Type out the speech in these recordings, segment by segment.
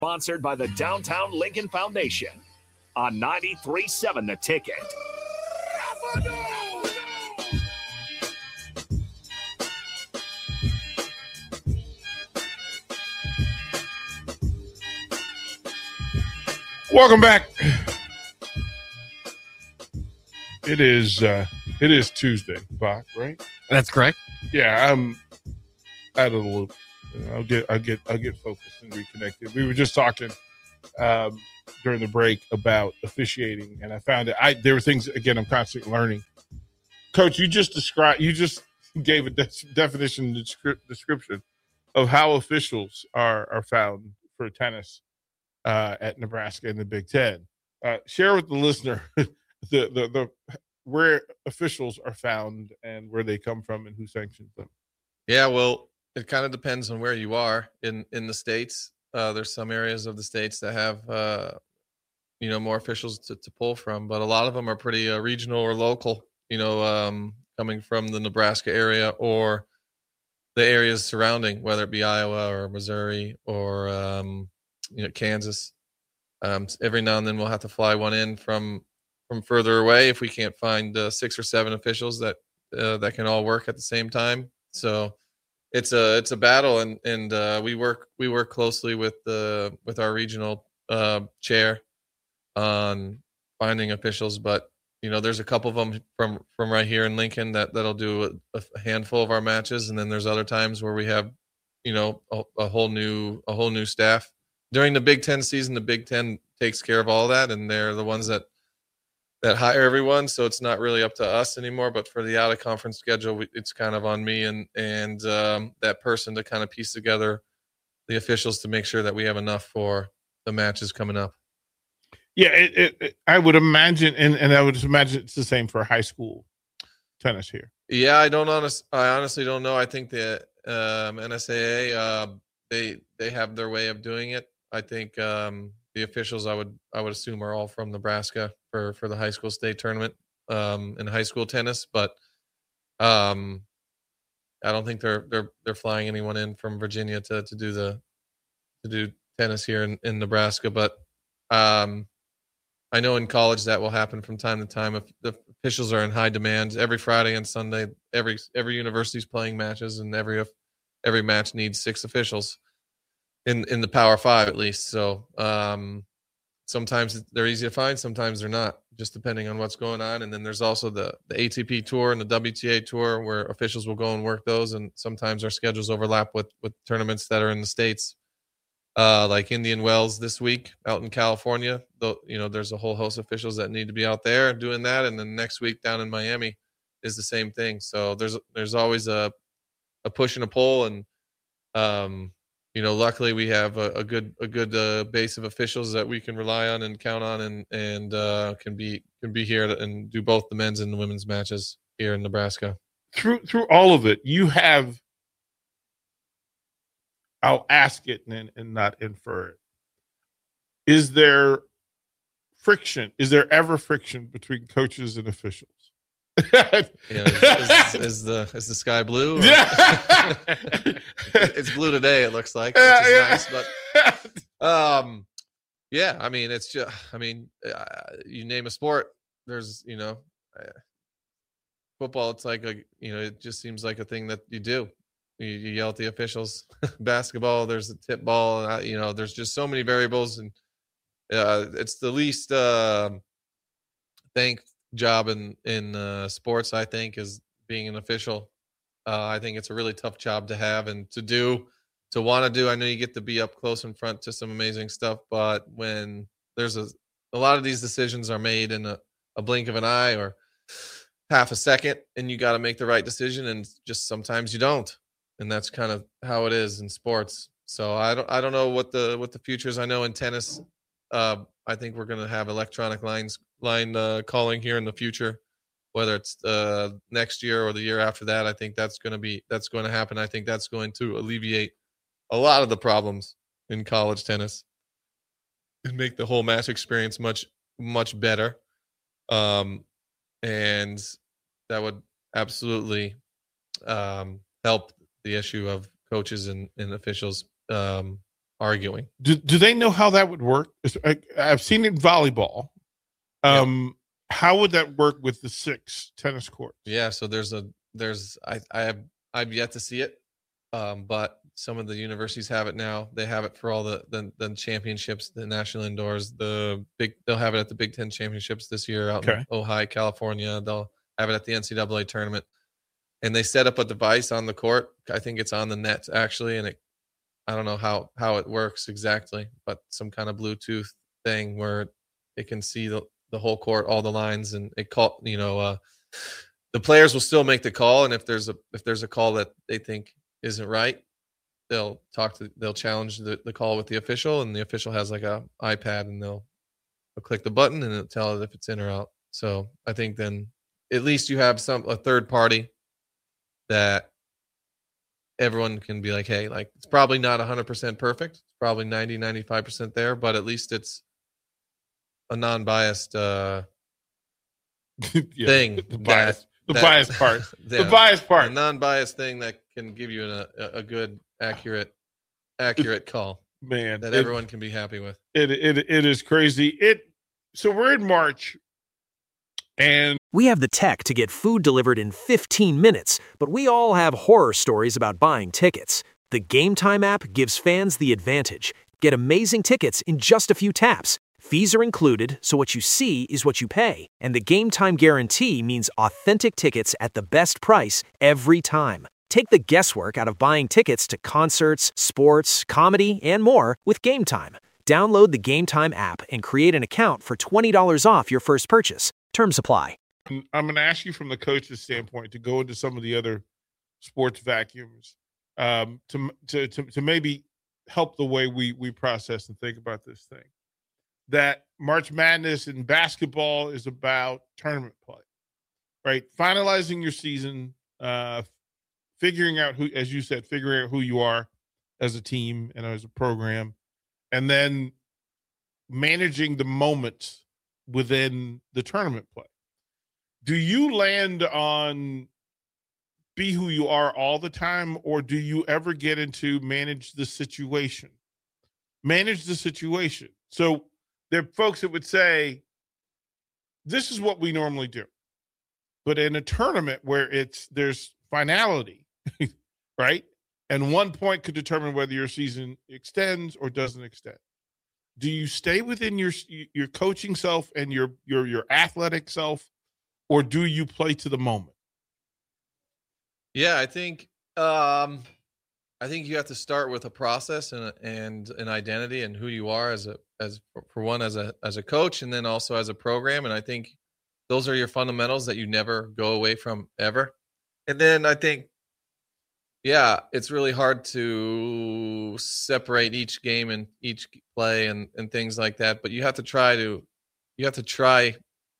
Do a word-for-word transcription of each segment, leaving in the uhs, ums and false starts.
Sponsored by the Downtown Lincoln Foundation on ninety-three point seven The Ticket. Welcome back. It is uh, it is Tuesday, Bach, right? That's correct. Yeah, I'm out of the loop. I'll get I'll get I'll get focused and reconnected. We were just talking um, during the break about officiating, and I found that I there were things again I'm constantly learning. Coach, you just described you just gave a de- definition descri- description of how officials are are found for tennis uh, at Nebraska in the Big Ten. Uh, share with the listener the, the the where officials are found and where they come from and who sanctions them. Yeah, well, it kind of depends on where you are in, in the states. Uh, there's some areas of the states that have, uh, you know, more officials to, to pull from, but a lot of them are pretty uh, regional or local, you know, um, coming from the Nebraska area or the areas surrounding, whether it be Iowa or Missouri or, um, you know, Kansas. Um, every now and then we'll have to fly one in from, from further away if we can't find uh, six or seven officials that, uh, that can all work at the same time. So, It's a it's a battle, and and uh, we work we work closely with the with our regional uh, chair on finding officials. But you know, there's a couple of them from, from right here in Lincoln that that'll do a, a handful of our matches, and then there's other times where we have, you know, a, a whole new a whole new staff during the Big Ten season. The Big Ten takes care of all that, and they're the ones that. that hire everyone, so it's not really up to us anymore. But for the out of conference schedule, we, it's kind of on me and and um, that person to kind of piece together the officials to make sure that we have enough for the matches coming up. Yeah, it, it, it, I would imagine, and, and I would just imagine it's the same for high school tennis here. Yeah, I don't honest, I honestly don't know. I think the um, N S A A uh, they they have their way of doing it. I think um, the officials I would I would assume are all from Nebraska for, for the high school state tournament um, in high school tennis, but um, I don't think they're they're they're flying anyone in from Virginia to, to do the to do tennis here in, in Nebraska. But um, I know in college that will happen from time to time if the officials are in high demand. Every Friday and Sunday, every every university is playing matches, and every every match needs six officials in in the Power Five at least. So. Um, Sometimes they're easy to find, sometimes they're not, just depending on what's going on. And then there's also the, the A T P tour and the W T A tour where officials will go and work those. And sometimes our schedules overlap with, with tournaments that are in the States, uh, like Indian Wells this week out in California. Though, you know, there's a whole host of officials that need to be out there doing that. And then next week down in Miami is the same thing. So there's there's always a, a push and a pull. And, um, you know, luckily we have a, a good a good uh, base of officials that we can rely on and count on, and and uh, can be can be here and do both the men's and the women's matches here in Nebraska. Through through all of it, you have. I'll ask it and and not infer it. Is there friction? Is there ever friction between coaches and officials? Yeah, is, is, is the is the sky blue? Or... Yeah. It's blue today. It looks like, which is yeah. nice. But um, yeah. I mean, it's just. I mean, uh, you name a sport. There's, you know, uh, football. It's like a, you know, it just seems like a thing that you do. You, you yell at the officials. Basketball. There's a tip ball. Uh, you know, there's just so many variables, and uh, it's the least uh, thank. job in in uh, sports, I think, is being an official. uh, I think it's a really tough job to have and to do, to want to do. I know you get to be up close in front to some amazing stuff, but when there's a a lot of these decisions are made in a, a blink of an eye or half a second, and you got to make the right decision, and just sometimes you don't, and that's kind of how it is in sports. So I don't I don't know what the what the future is. I know in tennis, uh, I think we're going to have electronic lines line uh, calling here in the future, whether it's uh, next year or the year after that. I think that's going to be that's going to happen. I think that's going to alleviate a lot of the problems in college tennis and make the whole match experience much much better. Um, and that would absolutely um, help the issue of coaches and, and officials um, arguing. Do do they know how that would work? I, I've seen it in volleyball. Um, yep. How would that work with the six tennis courts? Yeah, so there's a there's I I have I've yet to see it, um, but some of the universities have it now. They have it for all the the, the championships, the national indoors. The big they'll have it at the Big Ten championships this year out okay. in Ojai, California. They'll have it at the N C double A tournament, and they set up a device on the court. I think it's on the net actually, and it I don't know how how it works exactly, but some kind of Bluetooth thing where it can see the the whole court, all the lines, and it call you know uh, the players will still make the call, and if there's a if there's a call that they think isn't right, they'll talk to they'll challenge the, the call with the official, and the official has like a iPad, and they'll, they'll click the button and it'll tell it if it's in or out. So I think then at least you have some a third party that everyone can be like, hey, like it's probably not one hundred percent perfect, it's probably ninety, ninety-five percent there, but at least it's a non-biased uh, yeah, thing. The bias, that, the that, biased part. Yeah, the biased part. A non-biased thing that can give you a, a good, accurate, accurate call. Man, that it, everyone can be happy with. It it it is crazy. It so we're in March, and we have the tech to get food delivered in fifteen minutes, but we all have horror stories about buying tickets. The Game Time app gives fans the advantage. Get amazing tickets in just a few taps. Fees are included, so what you see is what you pay. And the Game Time guarantee means authentic tickets at the best price every time. Take the guesswork out of buying tickets to concerts, sports, comedy, and more with Game Time. Download the Game Time app and create an account for twenty dollars off your first purchase. Terms apply. I'm going to ask you from the coach's standpoint to go into some of the other sports vacuums um, to, to to to maybe help the way we we process and think about this thing. That March Madness in basketball is about tournament play, right? Finalizing your season, uh, figuring out who, as you said, figuring out who you are as a team and as a program, and then managing the moments within the tournament play. Do you land on be who you are all the time, or do you ever get into manage the situation? Manage the situation. So there are folks that would say, this is what we normally do. But in a tournament where it's there's finality, right? And one point could determine whether your season extends or doesn't extend. Do you stay within your your coaching self and your your your athletic self, or do you play to the moment? Yeah, I think um, I think you have to start with a process and and an identity and who you are as a as for one as a as a coach, and then also as a program. And I think those are your fundamentals that you never go away from ever. And then I think, yeah, it's really hard to separate each game and each play and and things like that. But you have to try to you have to try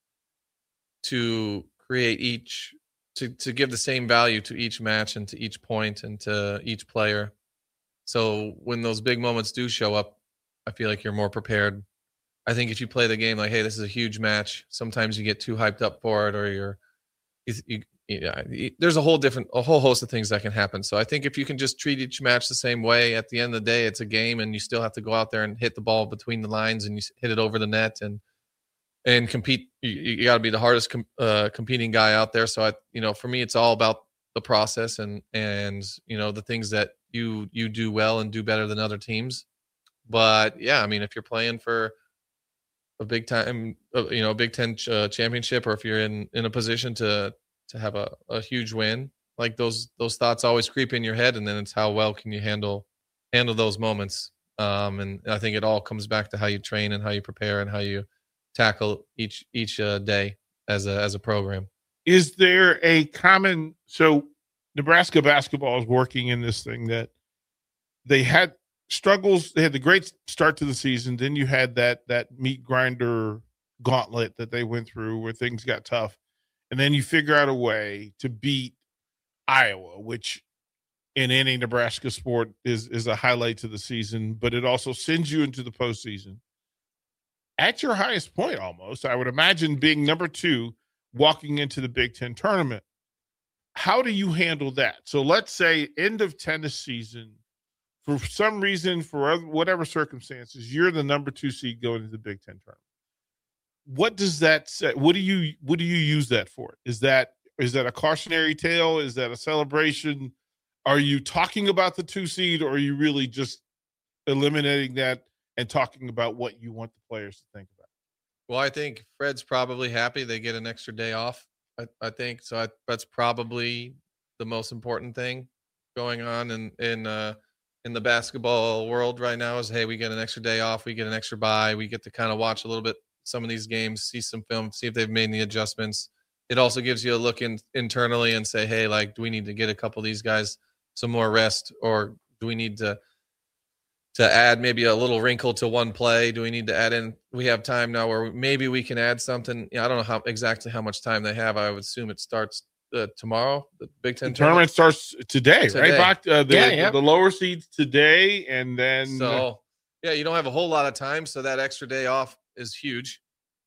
to create each. To, to give the same value to each match and to each point and to each player. So when those big moments do show up, I feel like you're more prepared. I think if you play the game like, hey, this is a huge match, sometimes you get too hyped up for it, or you're, you, you, you, there's a whole different, a whole host of things that can happen. So I think if you can just treat each match the same way, at the end of the day, it's a game, and you still have to go out there and hit the ball between the lines, and you hit it over the net and and compete. You, you got to be the hardest com, uh, competing guy out there. So I, you know, for me, it's all about the process and, and, you know, the things that you, you do well and do better than other teams. But yeah, I mean, if you're playing for a big time, uh, you know, Big Ten uh, championship, or if you're in, in a position to, to have a, a huge win, like those, those thoughts always creep in your head. And then it's how well can you handle, handle those moments. Um, and I think it all comes back to how you train and how you prepare and how you tackle each each uh, day as a as a program. Is there a common so Nebraska basketball is working in this thing that they had struggles, they had the great start to the season, then you had that that meat grinder gauntlet that they went through where things got tough, and then you figure out a way to beat Iowa, which in any Nebraska sport is is a highlight to the season, but it also sends you into the postseason. At your highest point, almost, I would imagine being number two, walking into the Big Ten tournament. How do you handle that? So let's say end of tennis season for some reason, for whatever circumstances, you're the number two seed going to the Big Ten tournament. What does that say? What do you what do you use that for? Is that is that a cautionary tale? Is that a celebration? Are you talking about the two seed, or are you really just eliminating that and talking about what you want the players to think about? Well, I think Fred's probably happy they get an extra day off. I, I think so. I, that's probably the most important thing going on in in uh, in the basketball world right now is, hey, we get an extra day off, we get an extra bye, we get to kind of watch a little bit some of these games, see some film, see if they've made any adjustments. It also gives you a look in internally and say, hey, like, do we need to get a couple of these guys some more rest, or do we need to to add maybe a little wrinkle to one play? Do we need to add in? We have time now where maybe we can add something. Yeah, I don't know how exactly how much time they have. I would assume it starts uh, tomorrow. The Big Ten the tournament, tournament starts today, today. right? Back, uh, the, yeah, yeah. the lower seeds today, and then so yeah, you don't have a whole lot of time, so that extra day off is huge.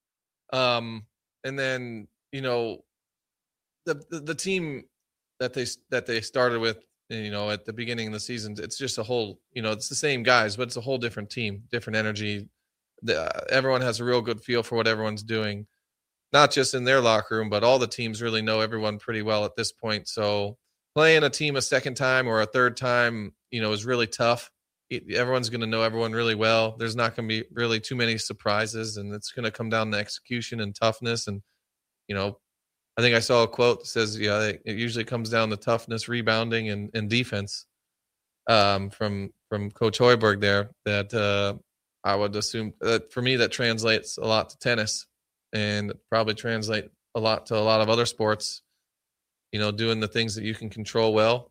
Um, and then you know the the, the team that they that they started with. You know, at the beginning of the season, it's just a whole, you know, it's the same guys, but it's a whole different team, different energy. The, uh, everyone has a real good feel for what everyone's doing, not just in their locker room, but all the teams really know everyone pretty well at this point. So playing a team a second time or a third time, you know, is really tough. It, everyone's going to know everyone really well. There's not going to be really too many surprises, and it's going to come down to execution and toughness. And, you know, I think I saw a quote that says, yeah, it usually comes down to toughness, rebounding, and, and defense um, from from Coach Hoiberg there. That uh, I would assume that for me that translates a lot to tennis, and probably translate a lot to a lot of other sports. You know, doing the things that you can control well,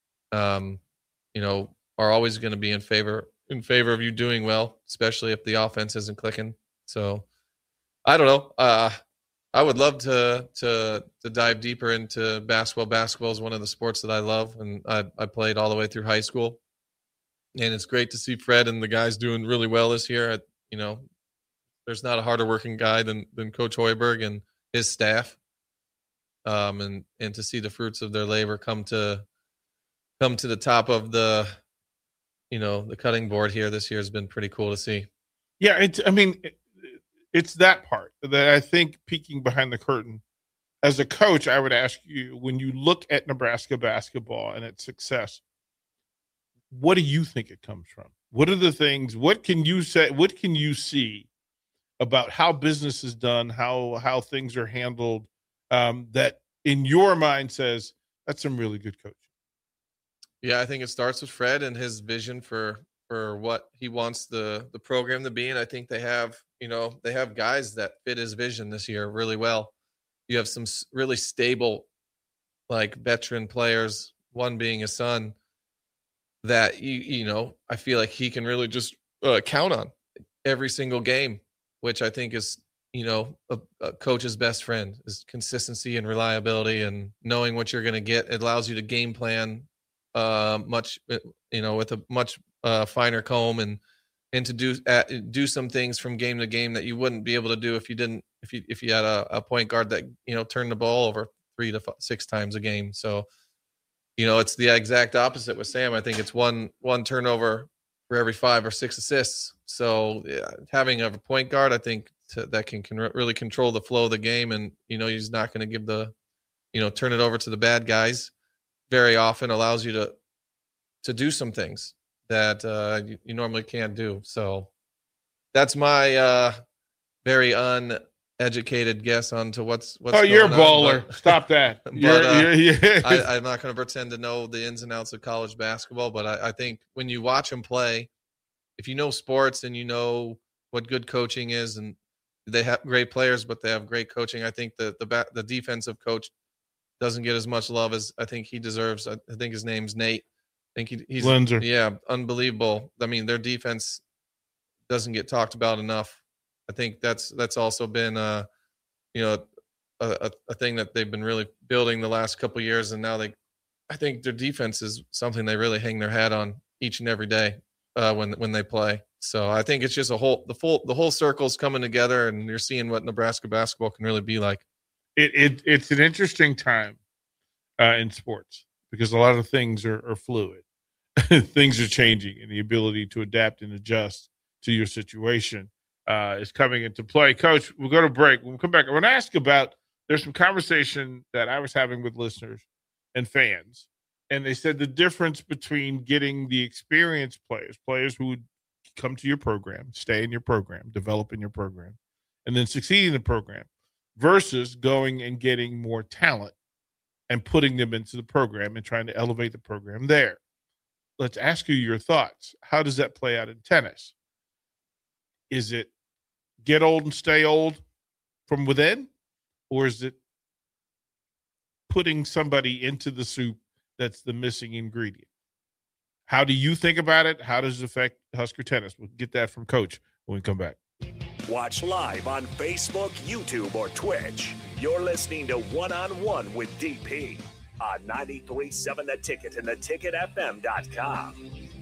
um, you know, are always going to be in favor in favor of you doing well, especially if the offense isn't clicking. So, I don't know. Uh, I would love to to to dive deeper into basketball. Basketball is one of the sports that I love, and I, I played all the way through high school. And it's great to see Fred and the guys doing really well this year. I, you know, there's not a harder working guy than than Coach Hoiberg and his staff. Um, and and to see the fruits of their labor come to come to the top of the, you know, the cutting board here this year has been pretty cool to see. Yeah, it's. I mean. It, It's that part that I think, peeking behind the curtain, as a coach, I would ask you, when you look at Nebraska basketball and its success, what do you think it comes from? What are the things, what can you say, what can you see about how business is done, how, how things are handled, um, that in your mind says that's some really good coaching? Yeah, I think it starts with Fred and his vision for, for what he wants the, the program to be. And I think they have, you know, they have guys that fit his vision this year really well. You have some really stable, like, veteran players, one being his son, that, you you know, I feel like he can really just uh, count on every single game, which I think is, you know, a, a coach's best friend is consistency and reliability and knowing what you're going to get. It allows you to game plan uh, much, you know, with a much uh, finer comb and, and to do uh, do some things from game to game that you wouldn't be able to do if you didn't if you if you had a, a point guard that, you know, turned the ball over three to f- six times a game. So, you know, it's the exact opposite with Sam. I think it's one one turnover for every five or six assists. So yeah, having a point guard, I think to, that can, can really control the flow of the game, and, you know, he's not going to give the, you know, turn it over to the bad guys very often, allows you to to do some things that uh, you, you normally can't do. So that's my uh, very uneducated guess onto what's what's. Oh, going you're a on, baller! but, Stop that. but, you're, uh, you're, you're, I, I'm not going to pretend to know the ins and outs of college basketball, but I, I think when you watch them play, if you know sports and you know what good coaching is, and they have great players, but they have great coaching, I think the the the defensive coach doesn't get as much love as I think he deserves. I, I think his name's Nate. I think he, he's Lenzer. Yeah, unbelievable. I mean, their defense doesn't get talked about enough. I think that's that's also been uh you know a, a thing that they've been really building the last couple of years, and now they I think their defense is something they really hang their hat on each and every day uh when when they play. So I think it's just a whole the full the whole circle's coming together, and you're seeing what Nebraska basketball can really be like. It it it's an interesting time uh in sports, because a lot of things are, are fluid. things are changing, and the ability to adapt and adjust to your situation uh, is coming into play. Coach, we'll go to break. When we come back, I want to ask about, there's some conversation that I was having with listeners and fans, and they said the difference between getting the experienced players, players who would come to your program, stay in your program, develop in your program, and then succeed in the program, versus going and getting more talent and putting them into the program and trying to elevate the program there. Let's ask you your thoughts. How does that play out in tennis? Is it get old and stay old from within, or is it putting somebody into the soup that's the missing ingredient? How do you think about it? How does it affect Husker tennis? We'll get that from Coach when we come back. Watch live on Facebook, YouTube, or Twitch. You're listening to One on One with D P on ninety-three point seven The Ticket and the ticket f m dot com.